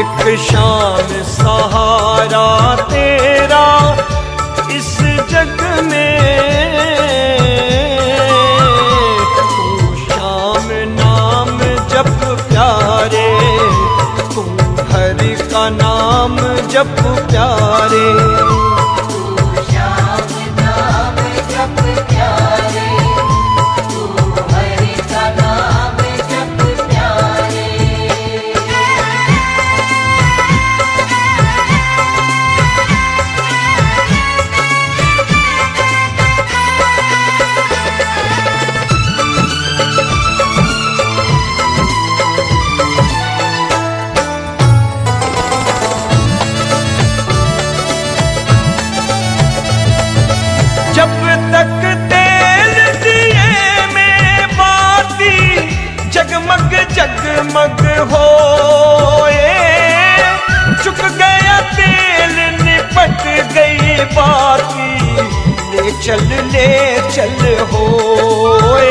एक शाम सहारा तेरा इस जग में, तू शाम नाम जप प्यारे, तू हरि का नाम जप प्यारे। जब तक तेल दिए में बाती जगमग जगमग होए, चुक गया तेल निपट गई बाती, ले चल होए।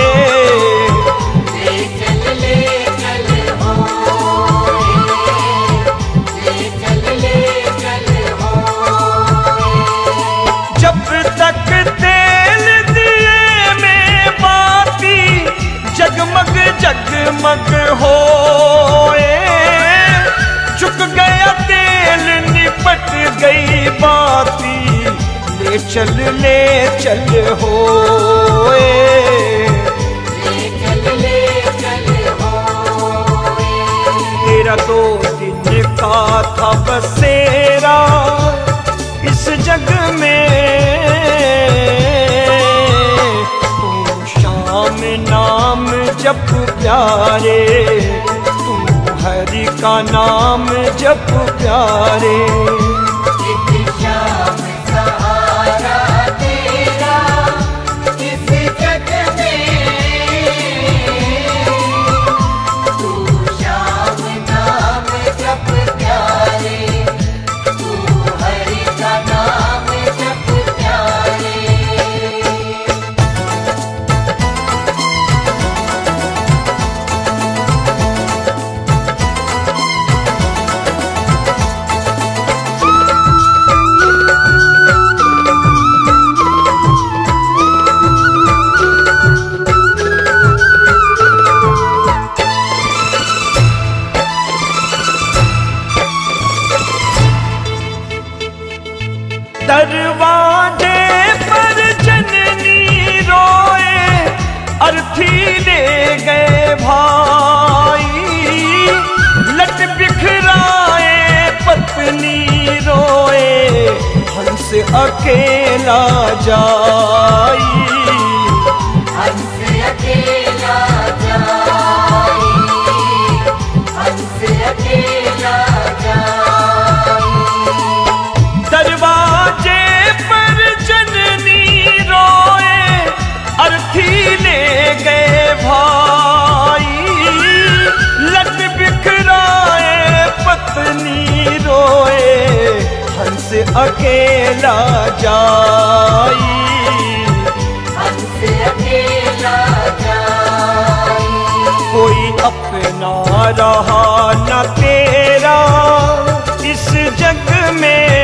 जब तक तेल दिए में बाती जगमग जगमग होए, चुक गया तेल निपट गई बाती, ले चल होए। तेरा 2 दिन का था बसेरा इस जग में, तू शाम नाम जप प्यारे, तू हरि का नाम जप प्यारे। एक शाम सहारा तेरा इस जग में, तू शाम नाम जप प्यारे, तू हरि का नाम जप प्यारे। दरवाजे पर जननी रोए, अर्थी ले गए भाई, लट बिखराए पत्नी रोए, हंस अकेला जाई। हंस अकेला जाई, हंस अकेला जाई। दरवाजे पर जननी रोए, अर्थी ले गए भाई, लट बिखराए पत्नी रोए, हंस अकेला जाई। हंस अकेला जाई। कोई अपना रहा न तेरा इस जग में,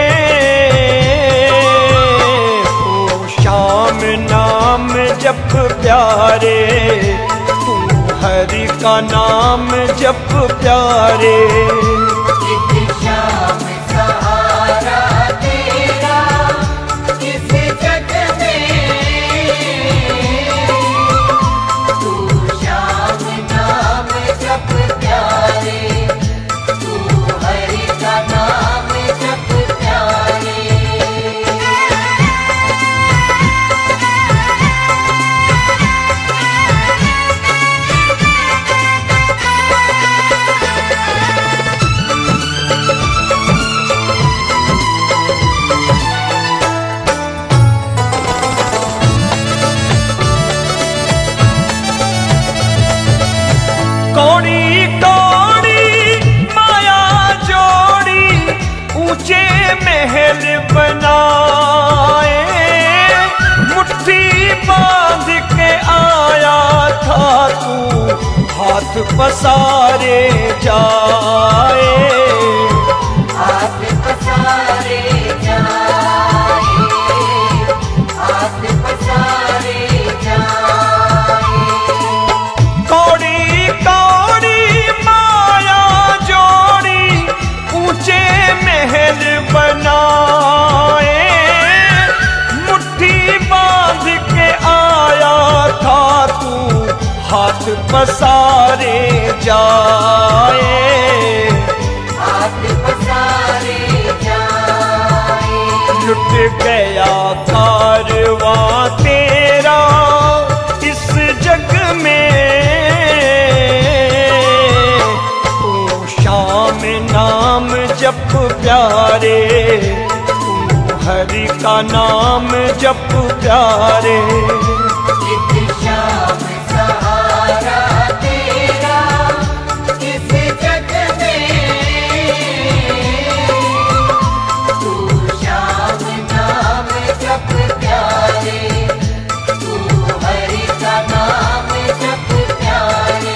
तू शाम नाम जप प्यारे, तू हरि का नाम जप प्यारे। एक शाम सहारा तेरा इस जग में, तू शाम नाम जप प्यारे, तू हरि का नाम जप प्यारे। कौड़ी कौड़ी माया जोड़ी, ऊंचे महल बनाए, मुट्ठी बांध के आया था तू, हाथ पसारे जाए। पसारे जाए, हाथ पसारे जाए। लुट गया कारवां तेरा इस जग में, तू शाम नाम जप प्यारे, तू हरि का नाम जप प्यारे। एक शाम सहारा तेरा इस जग में, तू शाम नाम जप प्यारे, तू हरि का नाम जप प्यारे।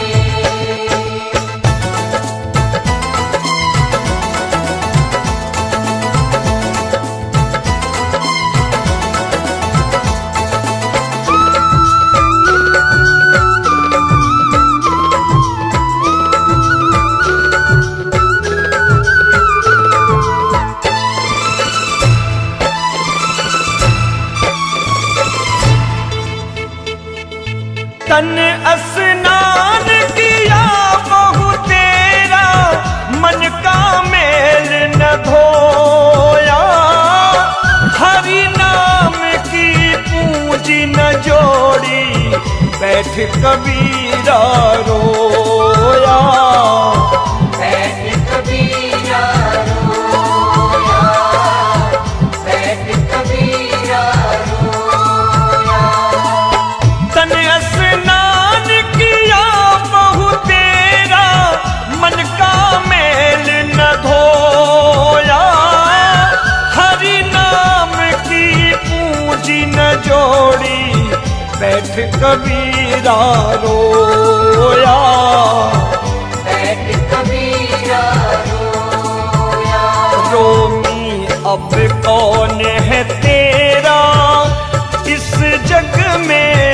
तन स्नान किया बहु तेरा, मन का मेल न धोया, हरि नाम की पूंजी न जोड़ी, बैठ कबीरा रोया, बैठ कबीरा रोया, बैठ कबीरा रोया। तन स्नान किया बहु तेरा, मन का मेल न धोया, हरि नाम की पूंजी न जोड़ी, बैठ कबीरा रोया, बैठ कबीरा रोया। रोमी अब कौन है तेरा इस जग में,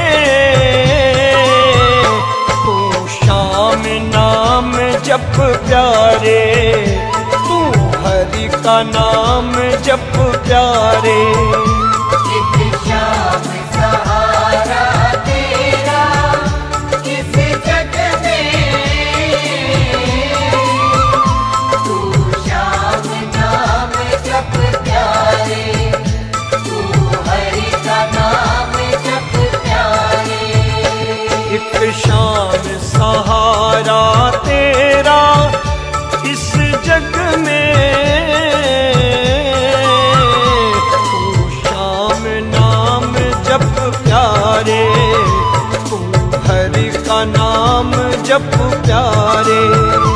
तू शाम नाम जप प्यारे, तू हरि का नाम जप प्यारे। एक शाम सहारा तेरा इस जग में, तू शाम नाम जप प्यारे, तू हरि का नाम जप प्यारे। एक शाम सहारा तेरा इस जग में, तू शाम नाम जप प्यारे, तू हरि का नाम जप प्यारे।